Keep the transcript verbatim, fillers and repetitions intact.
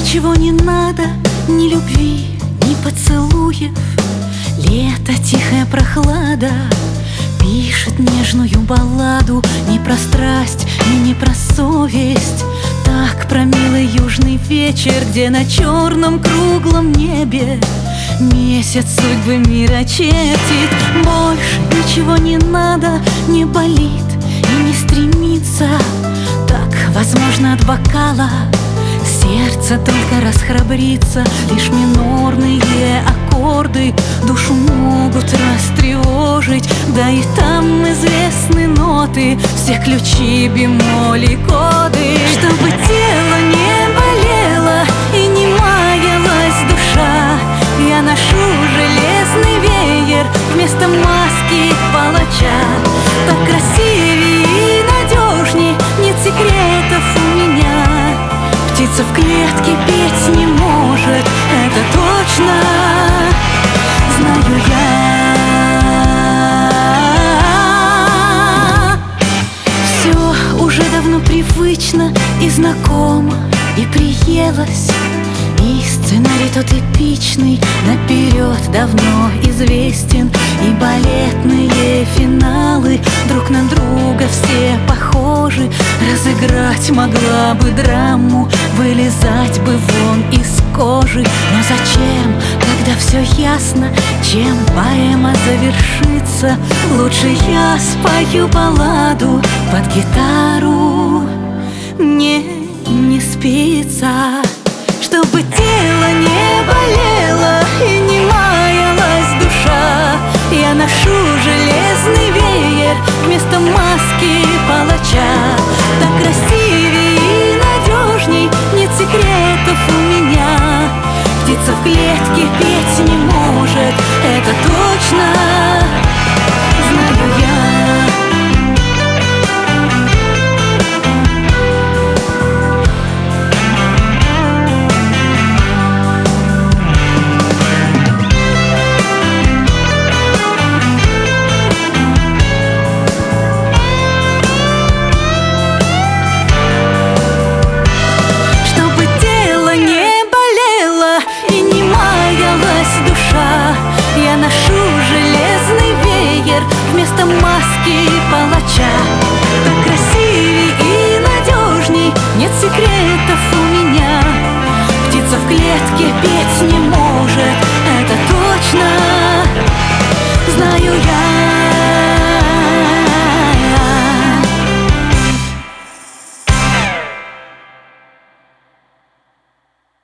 Ничего не надо, ни любви, ни поцелуев. Лето, тихая прохлада пишет нежную балладу. Не про страсть и не про совесть, так про милый южный вечер, где на черном круглом небе месяц судьбы мира чертит. Больше ничего не надо, не болит и не стремится. Так, возможно, от бокала сердце только расхрабрится. Лишь минорные аккорды душу могут растревожить. Да и там известны ноты, все ключи, бемоли, коды. Чтобы тело не болело и не маялась душа, я ношу железный веер вместо маски палача. Так красивее и надежней, нет секретов у меня. Птица в клетке петь не может, это точно знаю я. Все уже давно привычно и знакомо, и приелось. И сценарий тот эпичный, наперед давно известен. И балетные финалы друг на друга все похожи. Разыграть могла бы драму, вылезать бы вон из кожи. Но зачем, когда все ясно, чем поэма завершится? Лучше я спою балладу под гитару. Мне не спится. Чтобы тело не болело и не маялась душа, я ношу железный веер вместо маски палача. Так красивее и надежней, нет секретов у меня. Птица в клетке петь не может, это точно знаю я. Я ношу железный веер вместо маски палача. Так красивее и надежней, нет секретов у меня. Птица в клетке петь не может, это точно знаю я.